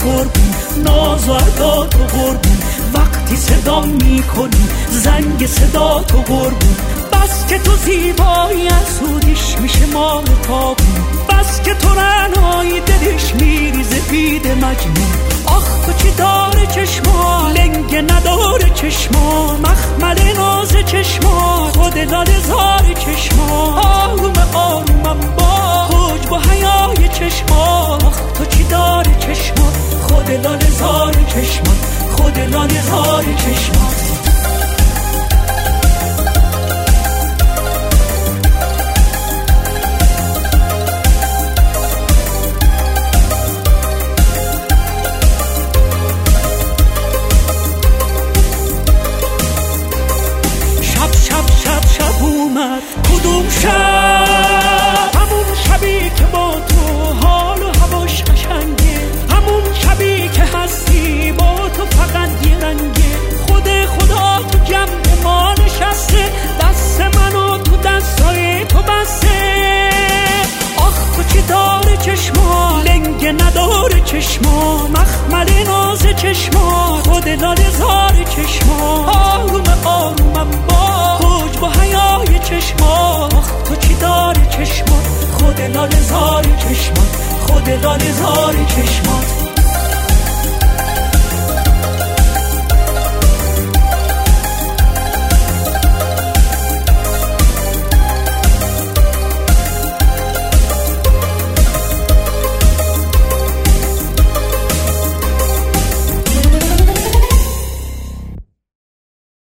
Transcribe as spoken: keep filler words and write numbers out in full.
قربون، ناز و ادا تو قربون، وقتی صدا میکنی زنگ صدا تو قربون، بس که تو زیبایی اسودیش میشه ماه تابون، بس که تو رنایی دلش میریزه بید مجنون. آخ تو چی داره چشما، لنگ نداره چشما، مخمل ناز چشما، خود لاله زار چشما، آروم آرومم با حجب و حیای چشما. آخ تو چی داره چشما، خود لاله زار چشما، خود لاله زار چشما. کدوم شب، همون شبی که با تو حال و هواش قشنگه، همون شبی که هستی با تو فقط یه رنگه، خود خدا تو جمع ما نشسته، دست منو تو دستای تو بسته. آخ تو چی داره چشما، لنگ نداره چشما، مخمل ناز چشما، خود لاله زار چشما، آروم آرومم با حجب و حیای چشما. آخ تو چی داره چشما، خود لاله زار چشما، خود لاله زار چشما.